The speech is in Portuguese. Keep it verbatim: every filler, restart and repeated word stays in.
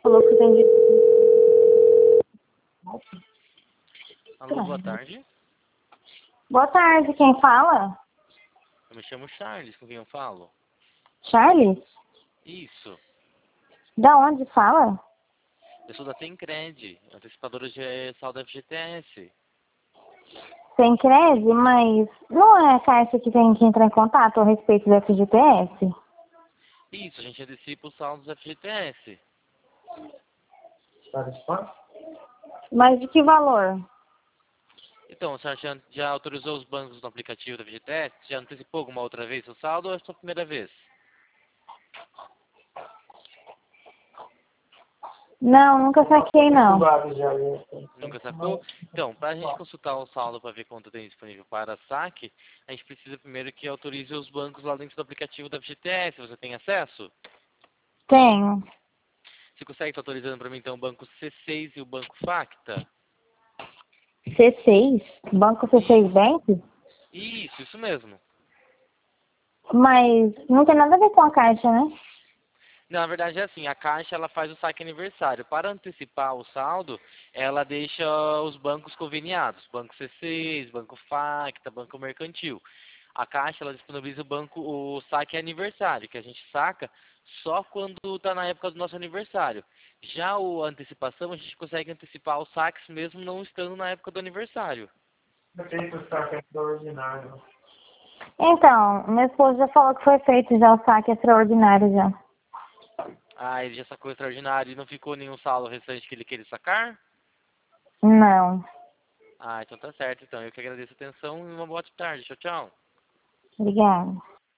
Falou que tem de... Alô, boa tarde. Boa tarde, quem fala? Eu me chamo Charles, com quem eu falo? Charles? Isso. Da onde fala? Eu sou da Tencred, antecipadora de saldo F G T S. Tem crédito, mas não é a Caixa que tem que entrar em contato a respeito do F G T S? Isso, a gente antecipa os saldos do F G T S. Mas de que valor? Então, a senhora já, já autorizou os bancos no aplicativo do F G T S? Já antecipou alguma outra vez o saldo ou é a sua primeira vez? Não, nunca saquei não. Nunca sacou? Então, para a gente consultar o saldo para ver quanto tem disponível para saque, a gente precisa primeiro que autorize os bancos lá dentro do aplicativo da F G T S. Você tem acesso? Tenho. Você consegue estar autorizando para mim, então, o banco C seis e o banco Facta? C seis? Banco C seis Bank? Isso, isso mesmo. Mas não tem nada a ver com a Caixa, né? Não, na verdade é assim, a Caixa ela faz o saque aniversário. Para antecipar o saldo, ela deixa os bancos conveniados. Banco C seis, Banco Facta, Banco Mercantil. A Caixa ela disponibiliza o banco o saque aniversário, que a gente saca só quando está na época do nosso aniversário. Já o antecipação, a gente consegue antecipar os saques mesmo não estando na época do aniversário. Então, meu esposo já falou que foi feito já o saque extraordinário já. Ah, ele já sacou extraordinário e não ficou nenhum saldo restante que ele queira sacar? Não. Ah, então tá certo. Então, eu que agradeço a atenção e uma boa tarde. Tchau, tchau. Obrigada.